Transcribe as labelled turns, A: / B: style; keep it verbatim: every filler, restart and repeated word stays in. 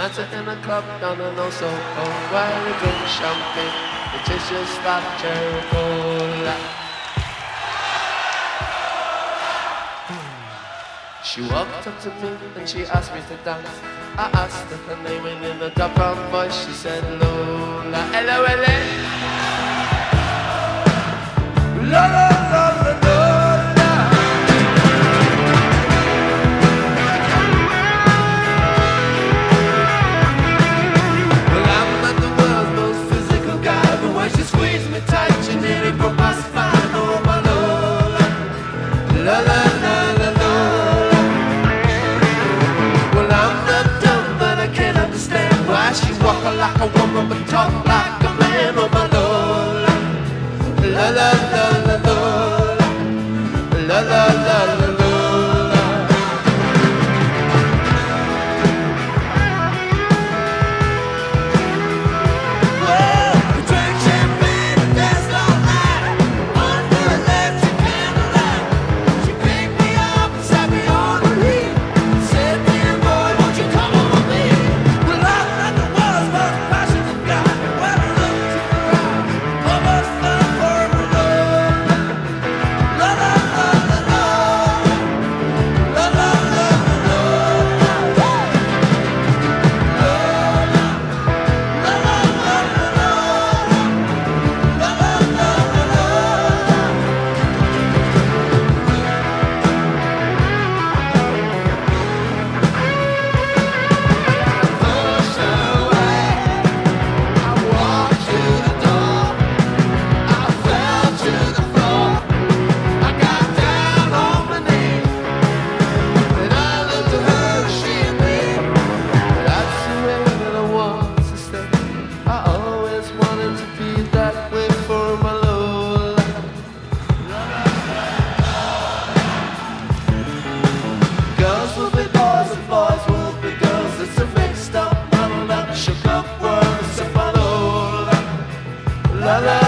A: nights in a club down in Osoko, where we drink champagne, it tastes just like cherry cola. She walked up to me and she asked me to dance. I asked her her name and in a dark brown voice she said Lola. L O L A. Lola, Lola, Lola. Well, I'm not the world's most physical guy, but when she squeezed me tight, she nearly broke my spine. Oh, my Lola, Lola, Lola, Lola. Well, I'm not dumb, but I can't understand why she walk like a woman but talk like a man. Oh, my Lola, la la la la la, la la la la la. Well, we drank champagne and danced all night under electric candlelight. She picked me up and sat me on the knee, said, "Dear boy, won't you come on with me?" Well, I'm not the world's most passionate guy. When I look to the ground, so much fun for me, Lola. La la la la la, la la la la la, Lola, la la la la la, la la la la la. Pushed away, I walked to the door, I fell to the floor, I got down on my knees, and I looked at her, she and me. That's the way that I want to stay. I always wanted to be that way for my Lola. Girls will be boys and boys will be girls. It's a mixed up, muddled up, shook up world. It's a Lola, la la.